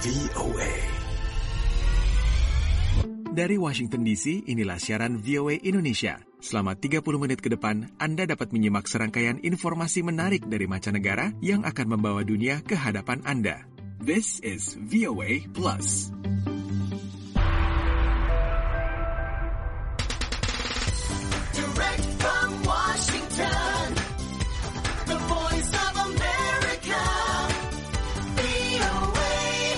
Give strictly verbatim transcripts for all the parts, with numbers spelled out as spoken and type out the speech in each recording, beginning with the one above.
V O A. Dari Washington D C, inilah siaran V O A Indonesia. Selama tiga puluh menit ke depan, Anda dapat menyimak serangkaian informasi menarik dari mancanegara yang akan membawa dunia ke hadapan Anda. This is V O A Plus. Direct from Washington, the voice of America, V O A.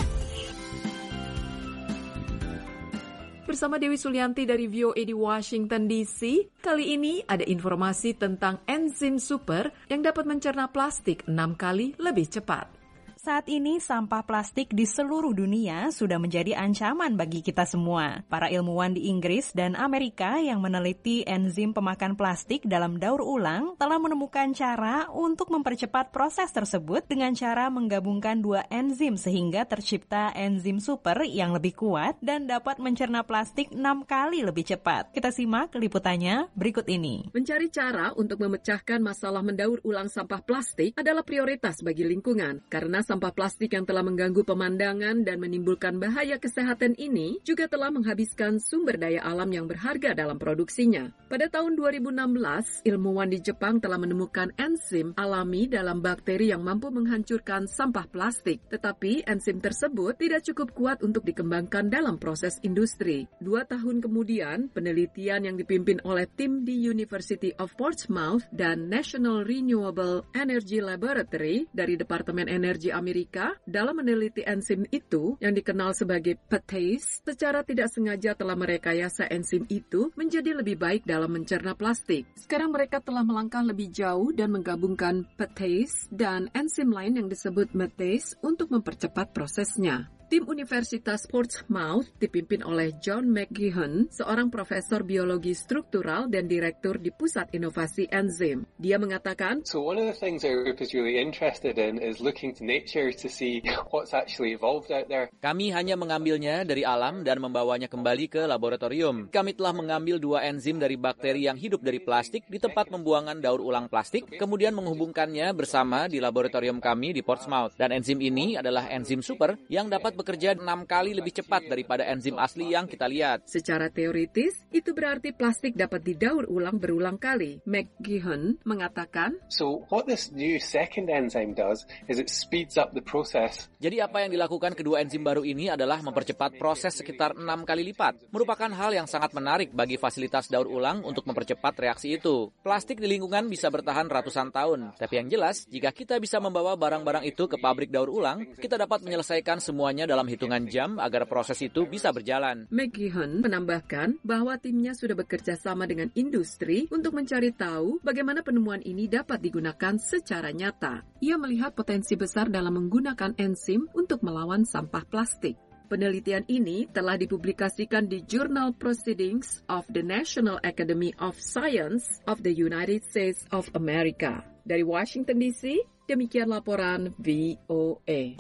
Bersama Dewi Sulianti dari V O A di Washington D C, kali ini ada informasi tentang enzim super yang dapat mencerna plastik enam kali lebih cepat. Saat ini sampah plastik di seluruh dunia sudah menjadi ancaman bagi kita semua. Para ilmuwan di Inggris dan Amerika yang meneliti enzim pemakan plastik dalam daur ulang telah menemukan cara untuk mempercepat proses tersebut dengan cara menggabungkan dua enzim sehingga tercipta enzim super yang lebih kuat dan dapat mencerna plastik enam kali lebih cepat. Kita simak liputannya berikut ini. Mencari cara untuk memecahkan masalah mendaur ulang sampah plastik adalah prioritas bagi lingkungan, karena sampah plastik yang telah mengganggu pemandangan dan menimbulkan bahaya kesehatan ini juga telah menghabiskan sumber daya alam yang berharga dalam produksinya. Pada tahun dua ribu enam belas, ilmuwan di Jepang telah menemukan enzim alami dalam bakteri yang mampu menghancurkan sampah plastik. Tetapi enzim tersebut tidak cukup kuat untuk dikembangkan dalam proses industri. Dua tahun kemudian, penelitian yang dipimpin oleh tim di University of Portsmouth dan National Renewable Energy Laboratory dari Departemen Energi Amerika dalam meneliti enzim itu yang dikenal sebagai protease secara tidak sengaja telah merekayasa enzim itu menjadi lebih baik dalam mencerna plastik. Sekarang mereka telah melangkah lebih jauh dan menggabungkan protease dan enzim lain yang disebut metase untuk mempercepat prosesnya. Tim Universitas Portsmouth dipimpin oleh John McGeehan, seorang profesor biologi struktural dan direktur di Pusat Inovasi Enzim. Dia mengatakan, So one of the things our group is really interested in is looking to nature to see what's actually evolved out there. Kami hanya mengambilnya dari alam dan membawanya kembali ke laboratorium. Kami telah mengambil dua enzim dari bakteri yang hidup dari plastik di tempat pembuangan daur ulang plastik, kemudian menghubungkannya bersama di laboratorium kami di Portsmouth. Dan enzim ini adalah enzim super yang dapat bekerja enam kali lebih cepat daripada enzim asli yang kita lihat. Secara teoritis, itu berarti plastik dapat didaur ulang berulang kali. McGeehan mengatakan, So what this new second enzyme does is it speeds up the process. Jadi apa yang dilakukan kedua enzim baru ini adalah mempercepat proses sekitar enam kali lipat. Merupakan hal yang sangat menarik bagi fasilitas daur ulang untuk mempercepat reaksi itu. Plastik di lingkungan bisa bertahan ratusan tahun. Tapi yang jelas, jika kita bisa membawa barang-barang itu ke pabrik daur ulang, kita dapat menyelesaikan semuanya dalam hitungan jam agar proses itu bisa berjalan. McGeehan menambahkan bahwa timnya sudah bekerja sama dengan industri untuk mencari tahu bagaimana penemuan ini dapat digunakan secara nyata. Ia melihat potensi besar dalam menggunakan enzim untuk melawan sampah plastik. Penelitian ini telah dipublikasikan di Journal Proceedings of the National Academy of Science of the United States of America. Dari Washington D C, demikian laporan V O A.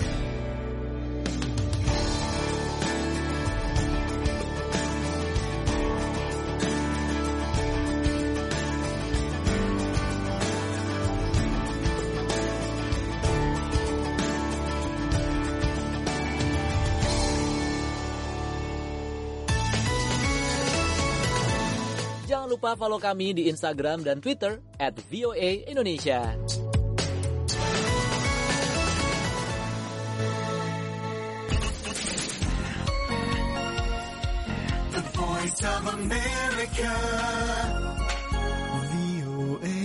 Jangan lupa follow kami di Instagram dan Twitter at V O A Indonesia. The voice of America, V O A.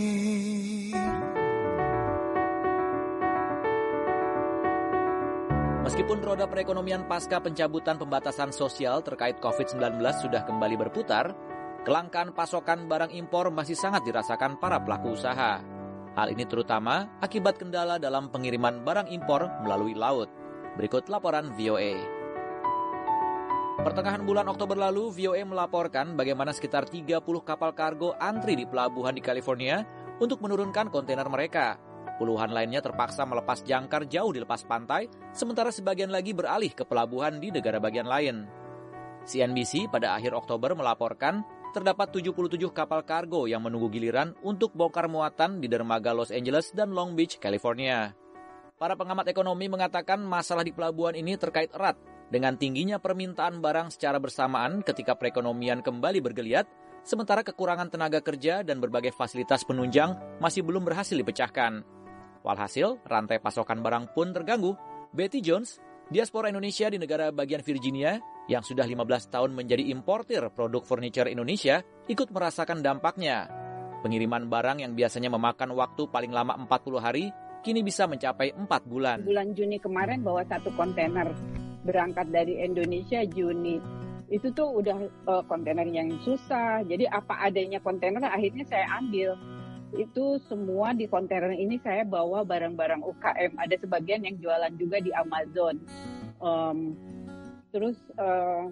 Meskipun roda perekonomian pasca pencabutan pembatasan sosial terkait covid sembilan belas sudah kembali berputar, kelangkaan pasokan barang impor masih sangat dirasakan para pelaku usaha. Hal ini terutama akibat kendala dalam pengiriman barang impor melalui laut. Berikut laporan V O A. Pertengahan bulan Oktober lalu, V O A melaporkan bagaimana sekitar tiga puluh kapal kargo antri di pelabuhan di California untuk menurunkan kontainer mereka. Puluhan lainnya terpaksa melepas jangkar jauh di lepas pantai, sementara sebagian lagi beralih ke pelabuhan di negara bagian lain. C N B C pada akhir Oktober melaporkan terdapat tujuh puluh tujuh kapal kargo yang menunggu giliran untuk bongkar muatan di dermaga Los Angeles dan Long Beach, California. Para pengamat ekonomi mengatakan masalah di pelabuhan ini terkait erat dengan tingginya permintaan barang secara bersamaan ketika perekonomian kembali bergeliat, sementara kekurangan tenaga kerja dan berbagai fasilitas penunjang masih belum berhasil dipecahkan. Walhasil, rantai pasokan barang pun terganggu. Betty Jones, diaspora Indonesia di negara bagian Virginia, yang sudah lima belas tahun menjadi importir produk furniture Indonesia, ikut merasakan dampaknya. Pengiriman barang yang biasanya memakan waktu paling lama empat puluh hari, kini bisa mencapai empat bulan. Bulan Juni kemarin bawa satu kontainer berangkat dari Indonesia Juni. Itu tuh udah uh, kontainer yang susah. Jadi apa adanya kontainer akhirnya saya ambil. Itu semua di kontainer ini saya bawa barang-barang U K M. Ada sebagian yang jualan juga di Amazon. Um, terus uh,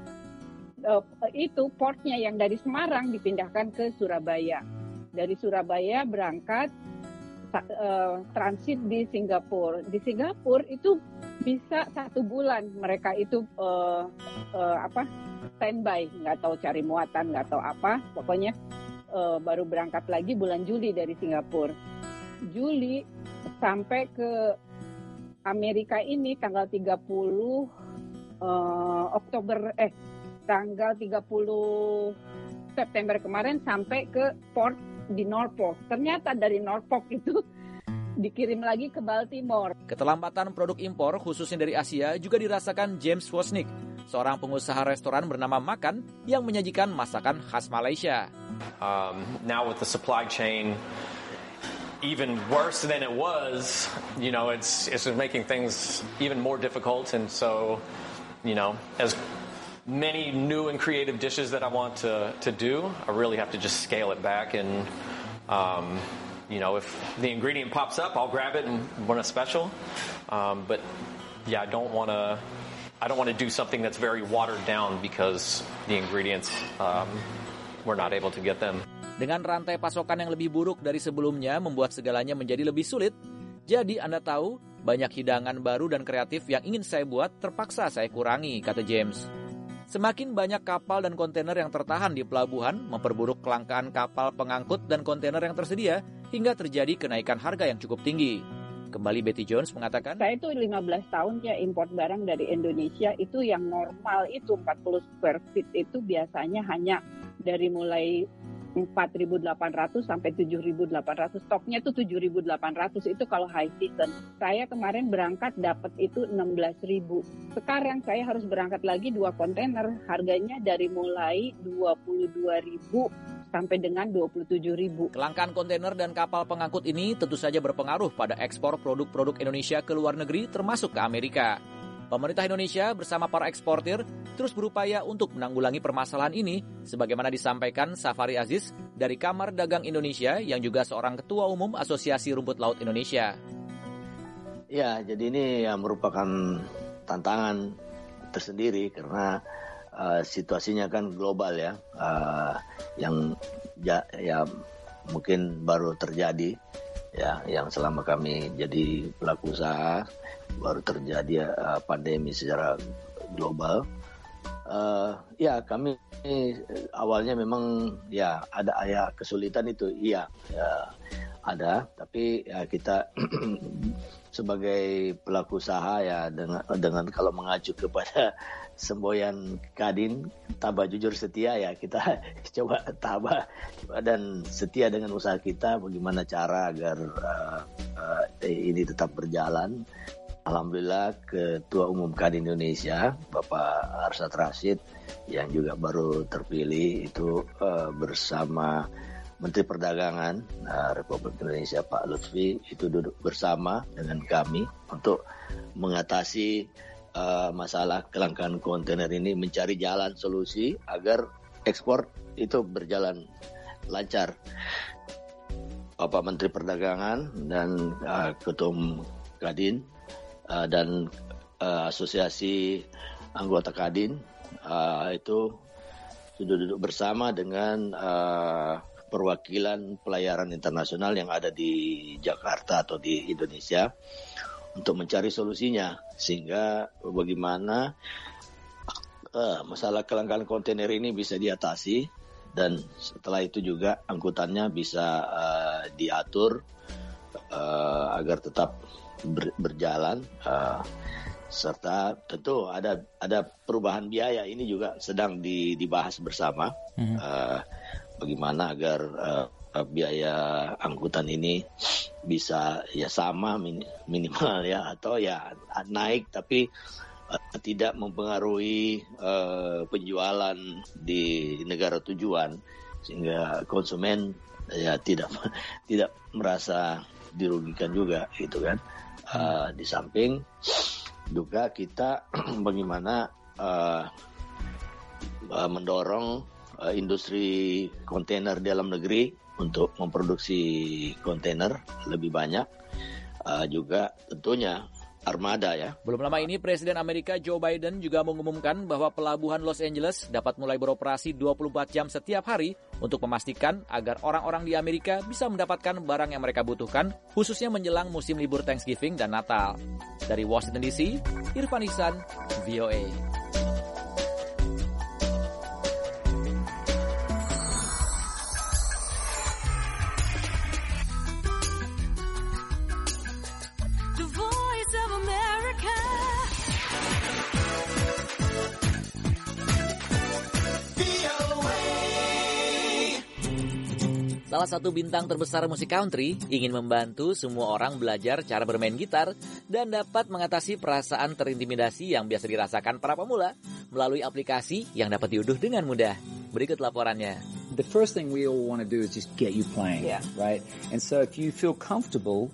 uh, itu portnya yang dari Semarang dipindahkan ke Surabaya. Dari Surabaya berangkat uh, transit di Singapura. Di Singapura itu bisa satu bulan mereka itu uh, uh, apa standby, nggak tahu cari muatan, nggak tahu apa. Pokoknya uh, baru berangkat lagi bulan Juli dari Singapura. Juli sampai ke Amerika ini tanggal tiga puluh uh, Oktober eh tanggal tiga puluh September kemarin sampai ke port di Norfolk. Ternyata dari Norfolk itu dikirim lagi ke Baltimore. Keterlambatan produk impor khususnya dari Asia juga dirasakan James Wozniak, seorang pengusaha restoran bernama Makan yang menyajikan masakan khas Malaysia. Um, now with the supply chain even worse than it was, you know, it's it's making things even more difficult, and so, you know, as many new and creative dishes that I want to to do, I really have to just scale it back. And um, you know, if the ingredient pops up, I'll grab it and want a special. Um, but yeah, I don't want to. I don't want to do something that's very watered down because the ingredients um, we're not able to get them. Dengan rantai pasokan yang lebih buruk dari sebelumnya membuat segalanya menjadi lebih sulit. Jadi Anda tahu, banyak hidangan baru dan kreatif yang ingin saya buat terpaksa saya kurangi, kata James. Semakin banyak kapal dan kontainer yang tertahan di pelabuhan memperburuk kelangkaan kapal pengangkut dan kontainer yang tersedia hingga terjadi kenaikan harga yang cukup tinggi. Kembali Betty Jones mengatakan, saya itu lima belas tahun ya import barang dari Indonesia, itu yang normal itu empat puluh square feet itu biasanya hanya dari mulai empat ribu delapan ratus sampai tujuh ribu delapan ratus. Stoknya itu tujuh ribu delapan ratus itu kalau high season. Saya kemarin berangkat dapat itu enam belas ribu. Sekarang saya harus berangkat lagi dua kontainer. Harganya dari mulai dua puluh dua ribu sampai dengan dua puluh tujuh ribu. Kelangkaan kontainer dan kapal pengangkut ini tentu saja berpengaruh pada ekspor produk-produk Indonesia ke luar negeri termasuk ke Amerika. Pemerintah Indonesia bersama para eksportir terus berupaya untuk menanggulangi permasalahan ini, sebagaimana disampaikan Safari Aziz dari Kamar Dagang Indonesia yang juga seorang Ketua Umum Asosiasi Rumput Laut Indonesia. Ya, jadi ini ya merupakan tantangan tersendiri karena uh, situasinya kan global ya, uh, yang ya, ya mungkin baru terjadi ya, yang selama kami jadi pelaku usaha baru terjadi uh, pandemi secara global. Uh, ya kami awalnya memang ya ada ya kesulitan itu iya ya, ada, tapi ya kita sebagai pelaku usaha ya dengan dengan kalau mengacu kepada semboyan Kadin tabah jujur setia ya kita coba tabah dan setia dengan usaha kita, bagaimana cara agar uh, uh, ini tetap berjalan. Alhamdulillah Ketua Umum Kadin Indonesia Bapak Arsyad Rashid yang juga baru terpilih itu uh, bersama Menteri Perdagangan uh, Republik Indonesia Pak Lutfi itu duduk bersama dengan kami untuk mengatasi uh, masalah kelangkaan kontainer ini, mencari jalan solusi agar ekspor itu berjalan lancar. Bapak Menteri Perdagangan dan uh, Ketua Umum Kadin Uh, dan uh, asosiasi anggota Kadin uh, itu sudah duduk bersama dengan uh, perwakilan pelayaran internasional yang ada di Jakarta atau di Indonesia untuk mencari solusinya, sehingga bagaimana uh, masalah kelangkaan kontainer ini bisa diatasi dan setelah itu juga angkutannya bisa uh, diatur uh, agar tetap ber, berjalan. Uh, serta tentu ada ada perubahan biaya, ini juga sedang di, dibahas bersama. Mm-hmm. uh, bagaimana agar uh, biaya angkutan ini bisa ya sama min, minimal ya, atau ya naik tapi uh, tidak mempengaruhi uh, penjualan di negara tujuan, sehingga konsumen ya tidak tidak merasa dirugikan juga gitu kan. Uh, di samping juga kita bagaimana uh, uh, mendorong uh, industri kontainer dalam negeri untuk memproduksi kontainer lebih banyak, uh, juga tentunya armada ya. Belum lama ini Presiden Amerika Joe Biden juga mengumumkan bahwa pelabuhan Los Angeles dapat mulai beroperasi dua puluh empat jam setiap hari untuk memastikan agar orang-orang di Amerika bisa mendapatkan barang yang mereka butuhkan, khususnya menjelang musim libur Thanksgiving dan Natal. Dari Washington D C, Irfan Ihsan, V O A. Salah satu bintang terbesar musik country ingin membantu semua orang belajar cara bermain gitar dan dapat mengatasi perasaan terintimidasi yang biasa dirasakan para pemula melalui aplikasi yang dapat diunduh dengan mudah. Berikut laporannya. The first thing we all want to do is just get you playing, yeah. right? And so if you feel comfortable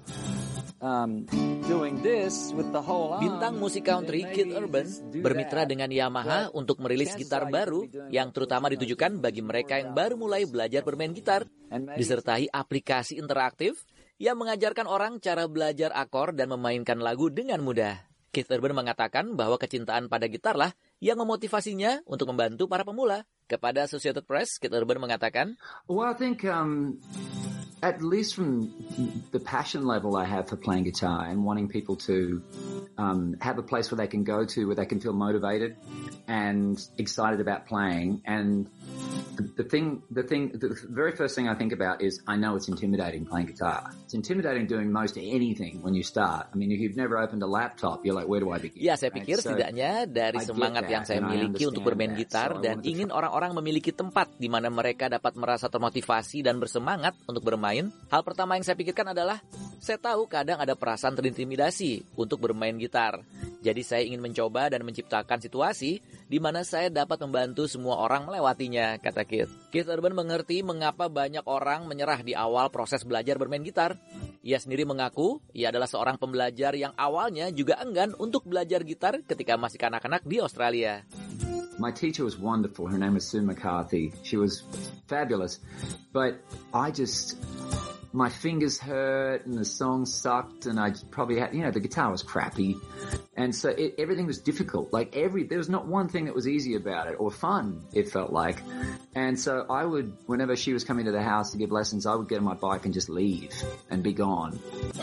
um, doing this with the whole arm, bintang musik country Keith Urban bermitra dengan Yamaha untuk merilis gitar baru yang terutama ditujukan bagi mereka yang baru mulai belajar bermain gitar, disertai aplikasi interaktif yang mengajarkan orang cara belajar akor dan memainkan lagu dengan mudah. Keith Urban mengatakan bahwa kecintaan pada gitarlah yang memotivasinya untuk membantu para pemula. Kepada Associated Press, Keith Urban mengatakan, Well, I think um, at least from the passion level I have for playing guitar and wanting people to um, have a place where they can go to, where they can feel motivated and excited about playing. And the, the thing, the thing, the very first thing I think about is I know it's intimidating playing guitar. It's intimidating doing most anything when you start. I mean, if you've never opened a laptop, you're like, where do I begin? Ya, saya pikir right? setidaknya dari semangat yang saya miliki untuk bermain gitar so dan ingin orang-orang memiliki tempat di mana mereka dapat merasa termotivasi dan bersemangat untuk bermain, hal pertama yang saya pikirkan adalah saya tahu kadang ada perasaan terintimidasi untuk bermain gitar. Jadi saya ingin mencoba dan menciptakan situasi di mana saya dapat membantu semua orang melewatinya, kata Keith. Keith Urban mengerti mengapa banyak orang menyerah di awal proses belajar bermain gitar. Ia sendiri mengaku ia adalah seorang pembelajar yang awalnya juga enggan untuk belajar gitar ketika masih kanak-kanak di Australia. My teacher was wonderful. Her name was Sue McCarthy. She was fabulous. But I just... my fingers hurt and the song sucked and I probably had, you know, the guitar was crappy. And so it, everything was difficult. Like every, there was not one thing that was easy about it or fun, it felt like. And so I would, whenever she was coming to the house to give lessons, I would get on my bike and just leave and be gone.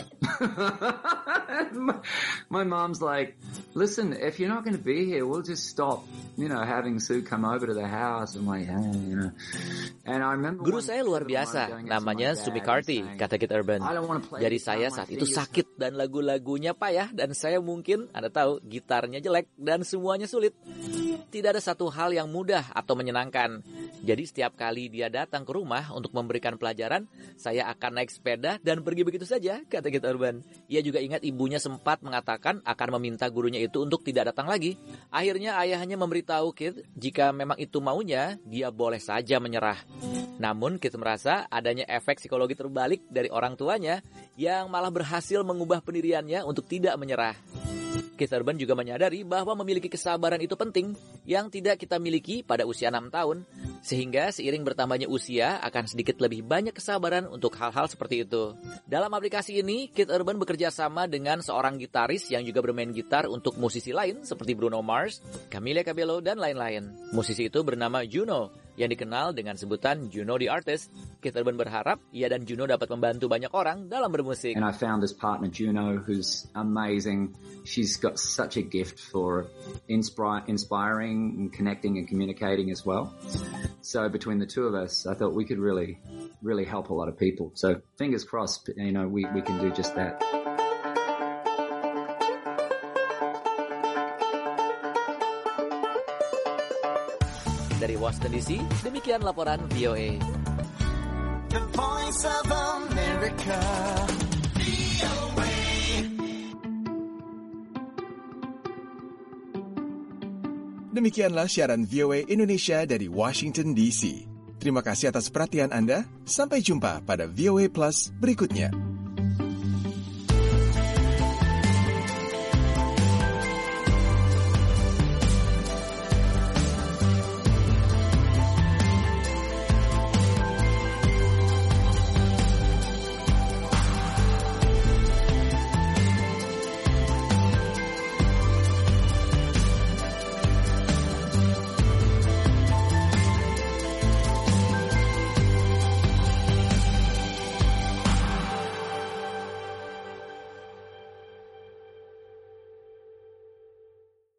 my, my mom's like, listen, if you're not going to be here, we'll just stop, you know, having Sue come over to the house. I'm like, hey, you know. And I remember Guru saya luar biasa, namanya Sue McCarthy, kata Keith Urban. Jadi saya saat itu sakit dan lagu-lagunya payah dan saya mungkin, Anda tahu, gitarnya jelek dan semuanya sulit. Tidak ada satu hal yang mudah atau menyenangkan. Jadi setiap kali dia datang ke rumah untuk memberikan pelajaran, saya akan naik sepeda dan pergi begitu saja, kata Keith Urban. Ia juga ingat ibunya sempat mengatakan akan meminta gurunya itu untuk tidak datang lagi. Akhirnya ayahnya memberitahu Keith jika memang itu maunya, dia boleh saja menyerah. Namun Keith merasa adanya efek psikologi terbalik dari orang tuanya yang malah berhasil mengubah pendiriannya untuk tidak menyerah. Keith Urban juga menyadari bahwa memiliki kesabaran itu penting yang tidak kita miliki pada usia enam tahun. Sehingga seiring bertambahnya usia akan sedikit lebih banyak kesabaran untuk hal-hal seperti itu. Dalam aplikasi ini, Keith Urban bekerja sama dengan seorang gitaris yang juga bermain gitar untuk musisi lain seperti Bruno Mars, Camila Cabello, dan lain-lain. Musisi itu bernama Juno yang dikenal dengan sebutan Juno the Artist. Keith Urban berharap ia dan Juno dapat membantu banyak orang dalam bermusik. And I found this partner, Juno, who's amazing. She's got such a gift for inspire, inspiring and connecting and communicating as well. So between the two of us, I thought we could really, really help a lot of people. So fingers crossed, you know, we, we can do just that. Dari Washington D C, demikian laporan V O A. The Voice of America. V O A. Demikianlah siaran V O A Indonesia dari Washington D C. Terima kasih atas perhatian Anda. Sampai jumpa pada V O A Plus berikutnya.